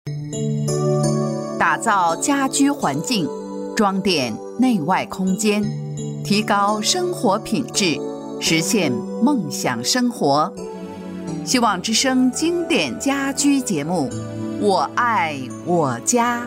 打造家居环境，装点内外空间，提高生活品质，实现梦想生活。希望之声经典家居节目，我爱我家。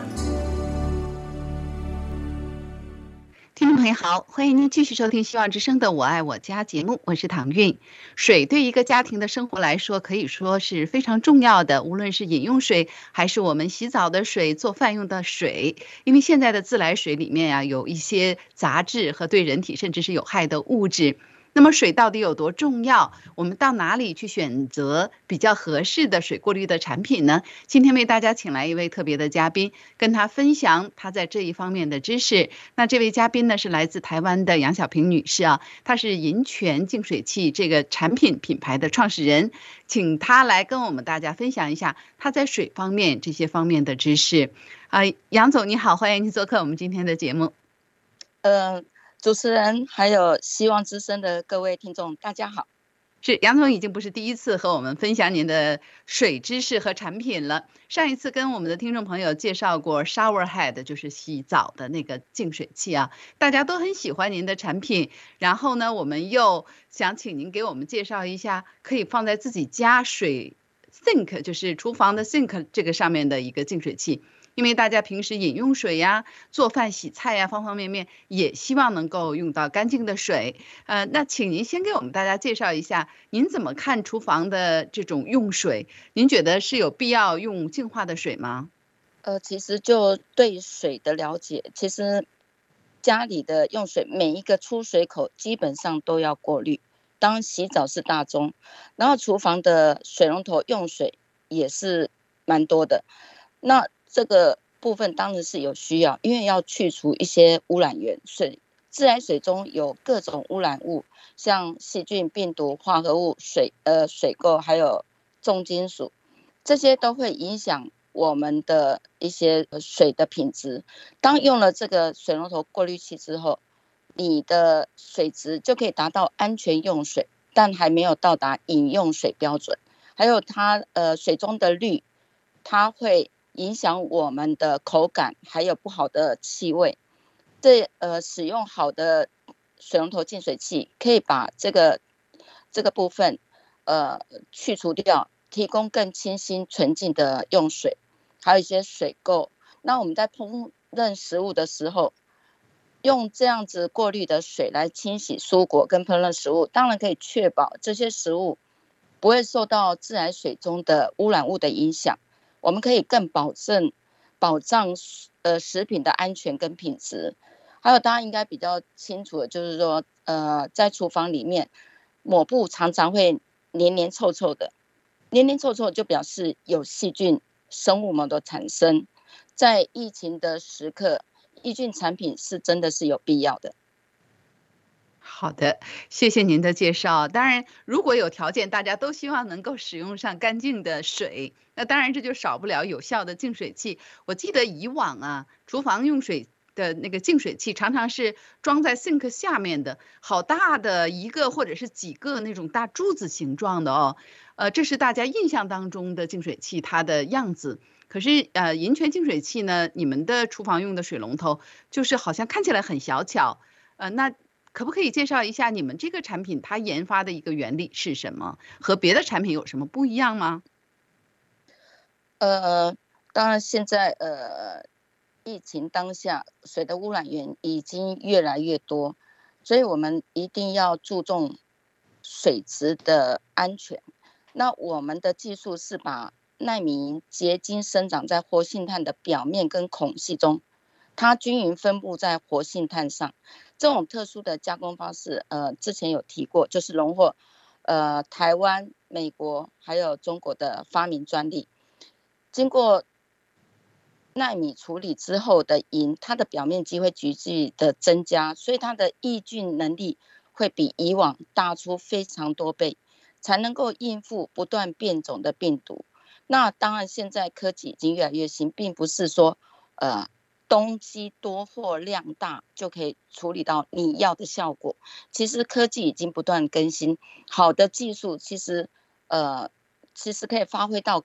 听众朋友好，欢迎您继续收听希望之声的我爱我家节目，我是唐韵。水对一个家庭的生活来说可以说是非常重要的，无论是饮用水还是我们洗澡的水、做饭用的水，因为现在的自来水里面有一些杂质和对人体甚至是有害的物质。那么水到底有多重要？我们到哪里去选择比较合适的水过滤的产品呢？今天为大家请来一位特别的嘉宾，跟他分享他在这一方面的知识。那这位嘉宾呢是来自台湾的杨小平女士啊，她是银泉净水器这个产品品牌的创始人，请她来跟我们大家分享一下她在水方面这些方面的知识。杨总你好，欢迎你做客我们今天的节目。 主持人还有希望之声的各位听众大家好。 是杨总已经不是第一次和我们分享您的水知识和产品了，上一次跟我们的听众朋友介绍过 Shower Head， 就是洗澡的那个净水器啊，大家都很喜欢您的产品。然后呢，我们又想请您给我们介绍一下可以放在自己家水 sink， 就是厨房的 sink 这个上面的一个净水器。因为大家平时饮用水呀、做饭洗菜呀，方方面面也希望能够用到干净的水。那请您先给我们大家介绍一下，您怎么看厨房的这种用水？您觉得是有必要用净化的水吗？ 其实就对水的了解，其实家里的用水每一个出水口基本上都要过滤。当洗澡是大宗，然后厨房的水龙头用水也是蛮多的。那这个部分当然是有需要，因为要去除一些污染源。自来水中有各种污染物，像细菌、病毒、化合物、水垢，还有重金属，这些都会影响我们的一些水的品质。当用了这个水龙头过滤器之后，你的水质就可以达到安全用水，但还没有到达饮用水标准。还有它水中的氯，它会影响我们的口感，还有不好的气味。使用好的水龙头净水器，可以把这个部分去除掉，提供更清新纯净的用水，还有一些水垢。那我们在烹饪食物的时候，用这样子过滤的水来清洗蔬果跟烹饪食物，当然可以确保这些食物不会受到自来水中的污染物的影响。我们可以更保障食品的安全跟品质。还有大家应该比较清楚的就是说，在厨房里面抹布常常会黏黏臭臭的，黏黏臭臭就表示有细菌生物膜的产生。在疫情的时刻，抑菌产品是真的是有必要的。 好的，谢谢您的介绍。当然，如果有条件，大家都希望能够使用上干净的水，那当然这就少不了有效的净水器。我记得以往厨房用水的那个净水器常常是装在 sink 下面的，好大的一个或者是几个那种大柱子形状的哦。这是大家印象当中的净水器它的样子。可是银泉净水器呢，你们的厨房用的水龙头就是好像看起来很小巧，那可不可以介绍一下你们这个产品它研发的一个原理是什么？和别的产品有什么不一样吗？ 当然现在疫情当下，水的污染源已经越来越多，所以我们一定要注重水质的安全。那我们的技术是把奈米结晶生长在活性炭的表面跟孔隙中，它均匀分布在活性炭上。这种特殊的加工方式，之前有提过，就是荣获台湾、美国还有中国的发明专利。经过奈米处理之后的银，它的表面积会急剧的增加，所以它的抑菌能力会比以往大出非常多倍，才能够应付不断变种的病毒。那当然，现在科技已经越来越新，并不是说东西多或量大就可以处理到你要的效果。其实科技已经不断更新，好的技术其实可以发挥到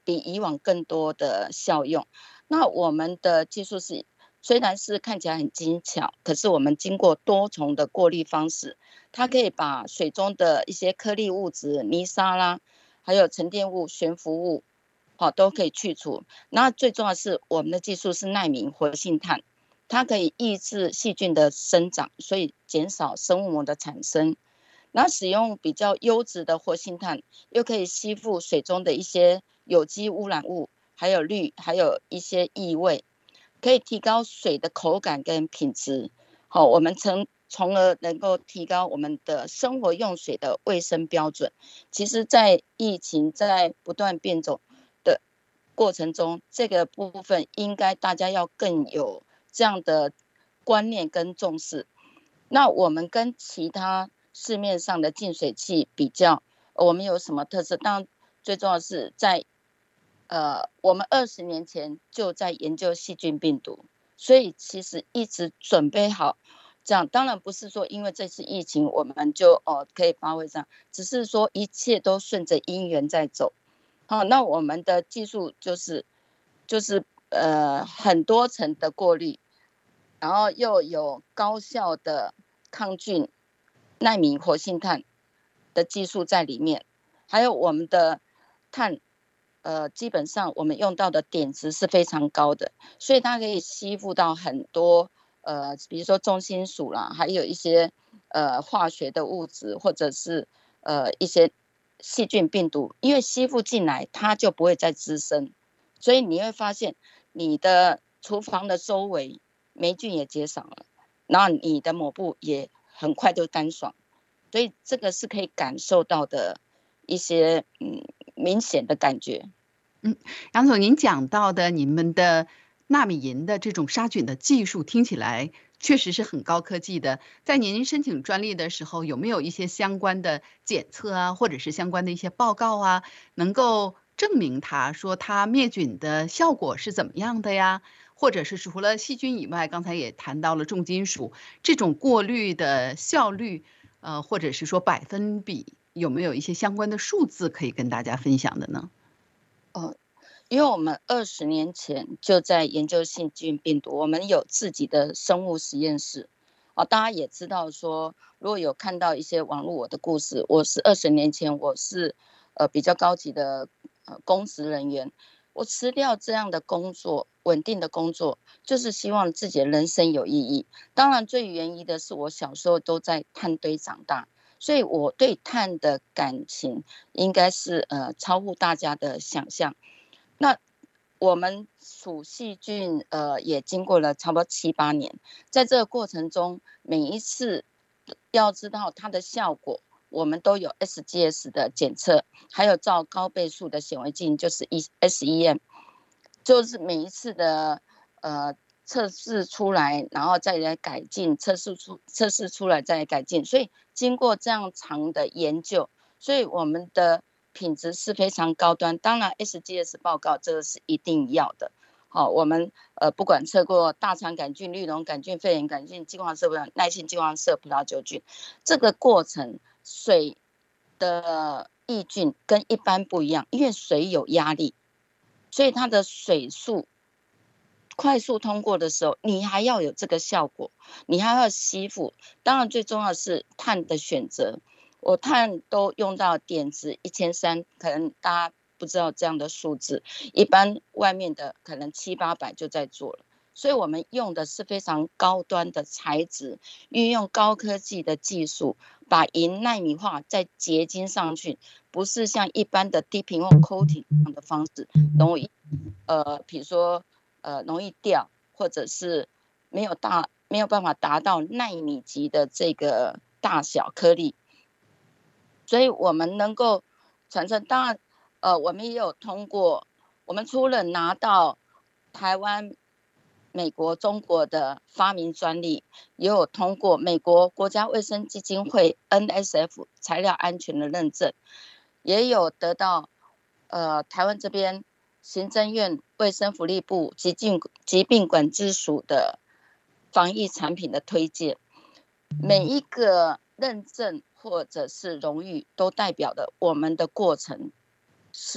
比以往更多的效用。那我们的技术虽然是看起来很精巧，可是我们经过多重的过滤方式，它可以把水中的一些颗粒物质、泥沙啦，还有沉淀物、悬浮物，都可以去除。那最重要的是，我们的技术是奈米活性炭，它可以抑制细菌的生长，所以减少生物膜的产生。然后使用比较优质的活性炭，又可以吸附水中的一些有机污染物，还有氯，还有一些异味，可以提高水的口感跟品质。我们从而能够提高我们的生活用水的卫生标准。其实在疫情在不断变种的过程中，这个部分应该大家要更有这样的观念跟重视。那我们跟其他市面上的净水器比较，我们有什么特色？当然最重要的是我们20年前就在研究细菌病毒，所以其实一直准备好这样。当然不是说因为这次疫情我们就可以发挥这样，只是说一切都顺着因缘在走。那我们的技术就是很多层的过滤，然后又有高效的抗菌奈米活性炭的技术在里面，还有我们的碳，基本上我们用到的碘值是非常高的，所以它可以吸附到很多比如说重金属啦，还有一些化学的物质，或者是一些细菌病毒，因为吸附进来它就不会再滋生，所以你会发现你的厨房的周围霉菌也减少了，然后你的抹布也很快就干爽，所以这个是可以感受到的一些明显的感觉。 杨总，您讲到的你们的纳米银的这种杀菌的技术，听起来确实是很高科技的。在您申请专利的时候，有没有一些相关的检测啊，或者是相关的一些报告啊，能够证明说它灭菌的效果是怎么样的呀？或者是除了细菌以外，刚才也谈到了重金属这种过滤的效率，或者是说百分比，有没有一些相关的数字可以跟大家分享的呢？ 因为我们20年前就在研究细菌病毒，我们有自己的生物实验室。大家也知道说，如果有看到一些网络我的故事，我是20年前我是比较高级的公职人员，我辞掉这样的工作，稳定的工作，就是希望自己的人生有意义。当然最原因的是我小时候都在炭堆长大，所以我对碳的感情应该是超乎大家的想象。那我们除细菌也经过了差不多7-8年，在这个过程中，每一次要知道它的效果，我们都有 SGS 的检测，还有照高倍数的显微镜，就是 SEM， 就是每一次的测试出来，然后再来改进，测试出来再来改进，所以经过这样长的研究，所以我们的品质是非常高端。当然 SGS 报告这个是一定要的。我们不管测过大肠杆菌、绿脓杆菌、肺炎杆菌、金黄色耐性金黄色葡萄球菌，这个过程水的抑菌跟一般不一样，因为水有压力，所以它的水速快速通过的时候，你还要有这个效果，你还要吸附。当然最重要的是碳的选择，我碳都用到碘值1300，可能大家不知道这样的数字，一般外面的可能700-800就在做了。所以我们用的是非常高端的材质，运用高科技的技术，把银奈米化再结晶上去，不是像一般的dipping或 coating 这样的方式，容易比如说容易掉，或者是没有办法达到奈米级的这个大小颗粒，所以我们能够传承。当然我们也有通过，我们除了拿到台湾、美国、中国的发明专利，也有通过美国国家卫生基金会 NSF 材料安全的认证，也有得到台湾这边行政院卫生福利部疾病管制署的防疫产品的推荐。每一个认证或者是荣誉都代表的我们的过程是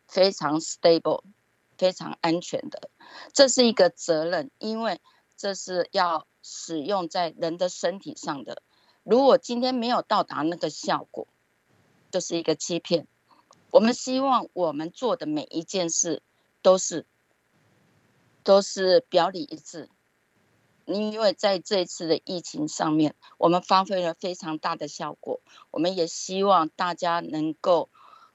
非常 stable、非常安全的。这是一个责任，因为这是要使用在人的身体上的。如果今天没有到达那个效果，就是一个欺骗。我们希望我们做的每一件事都是表里一致。因为在这一次的疫情上面，我们发挥了非常大的效果。我们也希望大家能够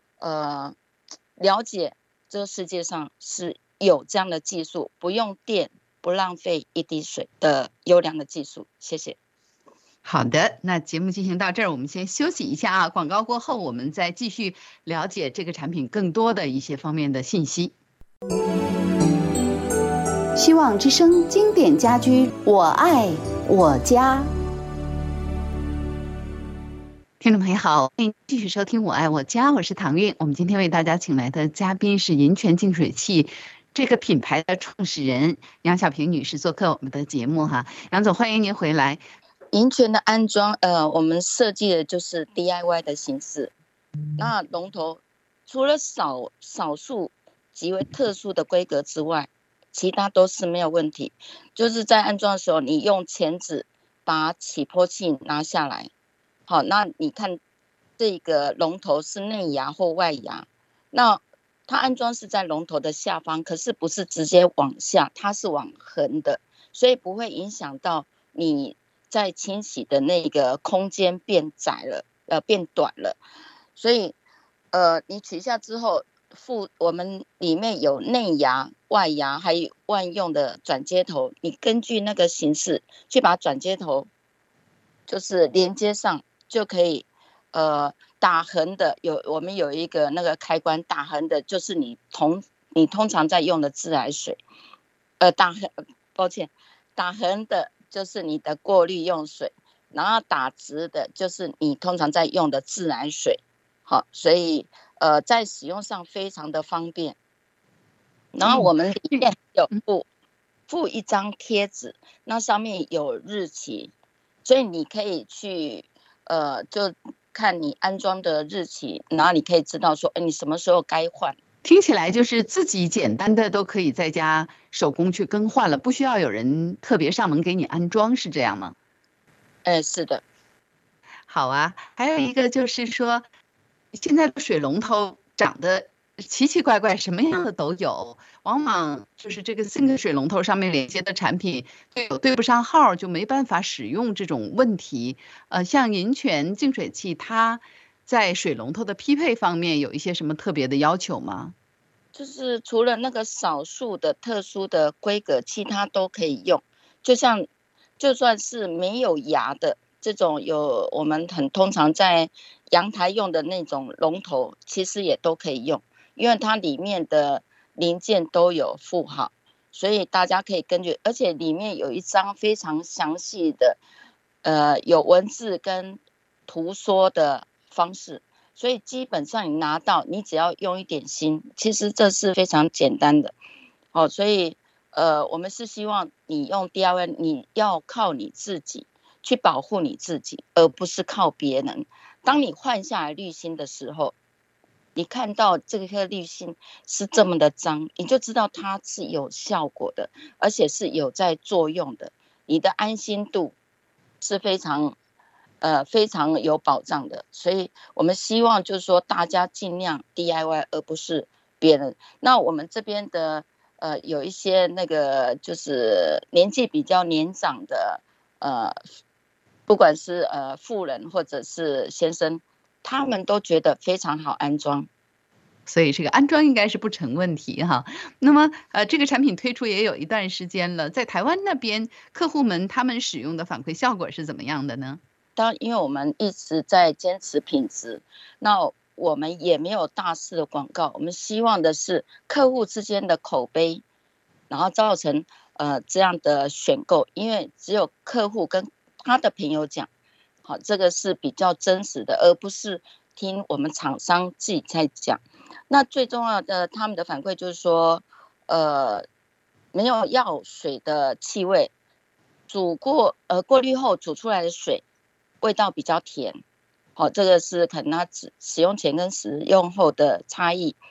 了解这个世界上是有这样的技术，不用电，不浪费一滴水的优良的技术。谢谢。 好的，那节目进行到这儿，我们先休息一下啊。广告过后，我们再继续了解这个产品更多的一些方面的信息。 希望之声经典家居，我爱我家。 听众朋友好，欢迎继续收听《我爱我家》，我是唐韵。我们今天为大家请来的嘉宾是银泉净水器这个品牌的创始人杨小平女士做客我们的节目哈。杨总，欢迎您回来。 银泉的安装，我们设计的就是 DIY 的形式。那龙头除了少数极为特殊的规格之外，其他都是没有问题。就是在安装的时候，你用钳子把起波器拿下来。好，那你看这个龙头是内牙或外牙，那它安装是在龙头的下方，可是不是直接往下，它是往横的，所以不会影响到你在清洗的那个空间变窄了，变短了。所以你取下之后，我们里面有内牙、外牙，还有万用的转接头，你根据那个形式去把转接头就是连接上，就可以打横的我们有一个那个开关，打横的就是你通常在用的自来水，打横的就是你的过滤用水，然后打直的就是你通常在用的自来水。好，所以在使用上非常的方便。然后我们里面有附一张贴纸，那上面有日期，所以你可以去就看你安装的日期，然后你可以知道说，你什么时候该换。 听起来就是自己简单的都可以在家手工去更换了，不需要有人特别上门给你安装，是这样吗？ 是的。 好啊，还有一个就是说，现在的水龙头长得奇奇怪怪，什么样的都有，往往就是这个新的水龙头上面连接的产品对不上号，就没办法使用这种问题。像银泉净水器，它在水龙头的匹配方面有一些什么特别的要求吗？ 就是除了那个少数的特殊的规格，其他都可以用。就算是没有牙的这种，我们通常在阳台用的那种龙头，其实也都可以用，因为它里面的零件都有附好，所以大家可以根据，而且里面有一张非常详细的有文字跟图说的方式，所以基本上你拿到，你只要用一点心，其实这是非常简单的。所以我们是希望你用 DIY， 你要靠你自己去保护你自己，而不是靠别人。当你换下来滤芯的时候，你看到这颗滤芯是这么的脏，你就知道它是有效果的，而且是有在作用的，你的安心度是非常有保障的。所以我们希望就是说大家尽量 DIY， 而不是别人。那我们这边的有一些那个就是年纪比较年长的不管是妇人或者是先生，他们都觉得非常好安装， 所以这个安装应该是不成问题哈。那么这个产品推出也有一段时间了，在台湾那边客户们他们使用的反馈效果是怎么样的呢？ 因为我们一直在坚持品质，那我们也没有大肆的广告，我们希望的是客户之间的口碑，然后造成这样的选购，因为只有客户跟他的朋友讲，好，这个是比较真实的，而不是听我们厂商自己在讲。那最重要的，他们的反馈就是说，没有药水的气味，过滤后煮出来的水味道比较甜，这个是可能它使用前跟使用后的差异。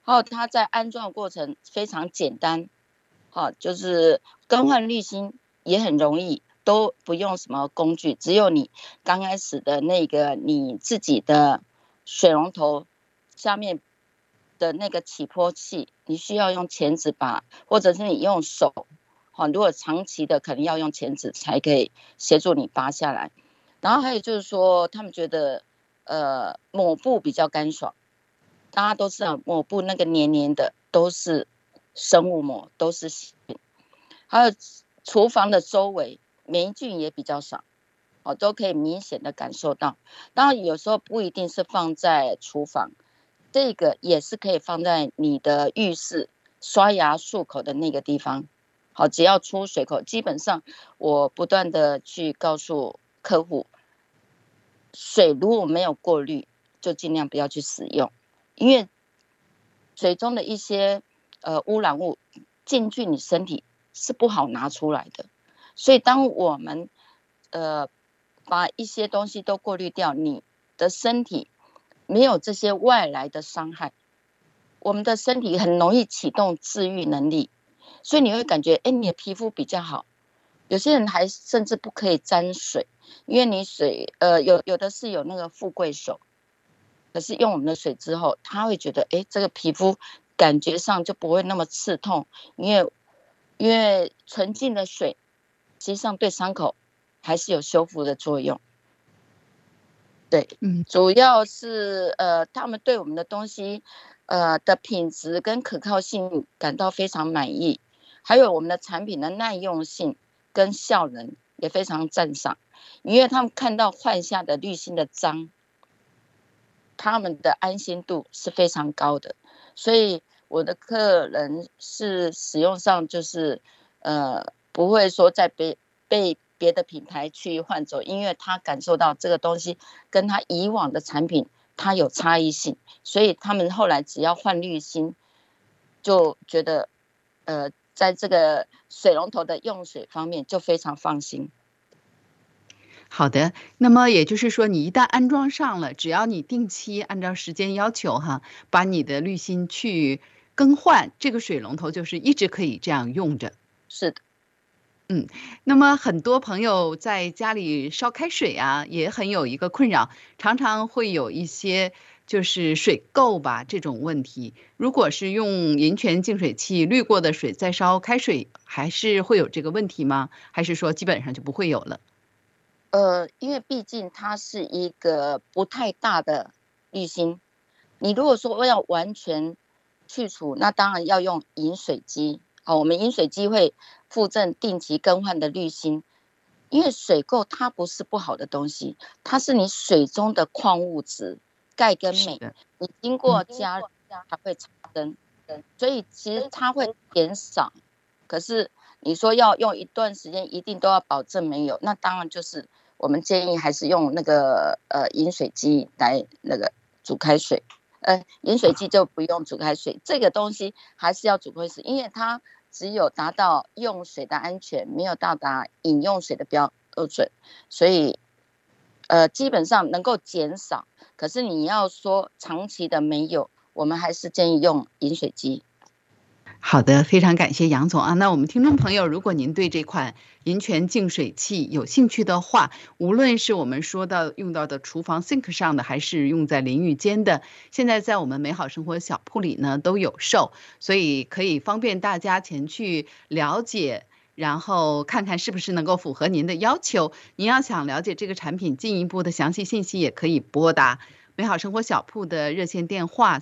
还有它在安装的过程非常简单，好，就是更换滤芯也很容易，都不用什么工具，只有你刚开始的那个你自己的水龙头下面的那个起波器，你需要用钳子把，或者是你用手，好，如果长期的可能要用钳子才可以协助你拔下来。然后还有就是说，他们觉得抹布比较干爽，大家都知道抹布那个黏黏的都是生物膜，都是细菌。还有厨房的周围霉菌也比较少，都可以明显的感受到。当然有时候不一定是放在厨房，这个也是可以放在你的浴室刷牙漱口的那个地方。好，只要出水口，基本上我不断的去告诉客户，水如果没有过滤，就尽量不要去使用，因为水中的一些污染物进去你身体是不好拿出来的。所以当我们把一些东西都过滤掉，你的身体没有这些外来的伤害，我们的身体很容易启动治愈能力，所以你会感觉你的皮肤比较好。有些人还甚至不可以沾水，因为你水有的是有那个富贵手，可是用我们的水之后，他会觉得这个皮肤感觉上就不会那么刺痛，因为纯净的水实际上对伤口还是有修复的作用。对，主要是他们对我们的东西的品质跟可靠性感到非常满意，还有我们的产品的耐用性跟效能也非常赞赏，因为他们看到换下的滤芯的脏，他们的安心度是非常高的。所以我的客人是使用上就是不会说再被别的品牌去换走，因为他感受到这个东西跟他以往的产品它有差异性，所以他们后来只要换滤芯就觉得在这个水龙头的用水方面就非常放心。 好的，那么也就是说，你一旦安装上了，只要你定期按照时间要求把你的滤芯去更换，这个水龙头就是一直可以这样用着。 是的。 那么很多朋友在家里烧开水也很有一个困扰，常常会有一些就是水垢吧这种问题。如果是用银泉净水器滤过的水再烧开水，还是会有这个问题吗？还是说基本上就不会有了？ 因为毕竟它是一个不太大的滤芯，你如果说要完全去除，那当然要用饮水机。我们饮水机会附赠定期更换的滤芯，因为水垢它不是不好的东西，它是你水中的矿物质钙跟镁，你经过加热它会产生，所以其实它会减少。可是你说要用一段时间一定都要保证没有，那当然就是我们建议还是用那个饮水机来那个煮开水。饮水机就不用煮开水，这个东西还是要煮开水，因为它只有达到用水的安全，没有到达饮用水的标准，所以基本上能够减少。可是你要说长期的没有，我们还是建议用饮水机。 好的，非常感谢杨总那我们听众朋友，如果您对这款银泉净水器有兴趣的话，无论是我们说到用到的厨房 sink 上的，还是用在淋浴间的，现在在我们美好生活小铺里呢都有售，所以可以方便大家前去了解，然后看看是不是能够符合您的要求。您要想了解这个产品进一步的详细信息，也可以拨打美好生活小铺的热线电话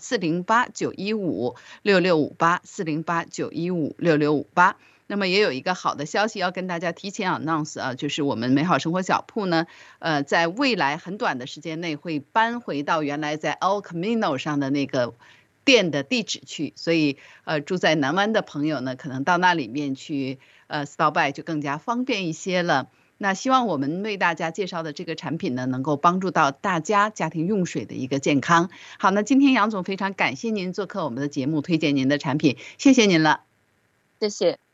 408-915-6658，408-915-6658。那么也有一个好的消息要跟大家提前 announce 就是我们美好生活小铺呢，在未来很短的时间内会搬回到原来在 El Camino 上的那个店的地址去，所以住在南湾的朋友呢，可能到那里面去stop by 就更加方便一些了。那希望我们为大家介绍的这个产品呢，能够帮助到大家家庭用水的一个健康。好，那今天杨总非常感谢您做客我们的节目，推荐您的产品，谢谢您了。 谢谢。